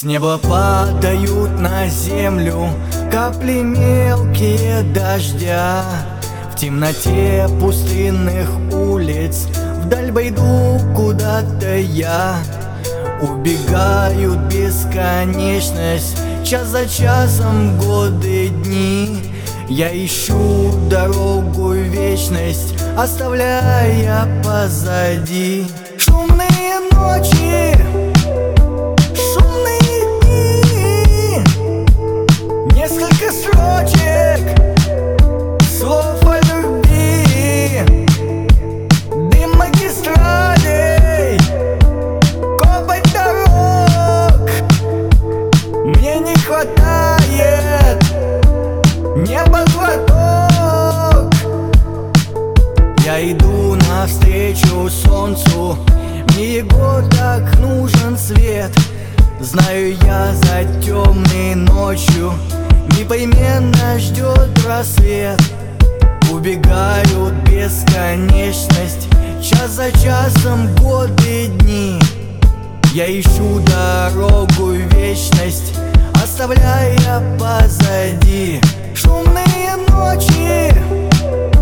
С неба падают на землю капли мелкие дождя. В темноте пустынных улиц вдаль пойду куда-то я. Убегают бесконечность, час за часом годы, дни. Я ищу дорогу в вечность, оставляя позади шумные ночи, шумные дни. Несколько строчек, слов о любви, дым магистралей, копоть дорог. Мне не хватает небо глоток. Я иду навстречу солнцу, мне его так нужен свет. Знаю, я за темной ночью непременно ждет рассвет. Убегают бесконечность, час за часом годы, дни. Я ищу дорогу в вечность, оставляя позади шумные ночи,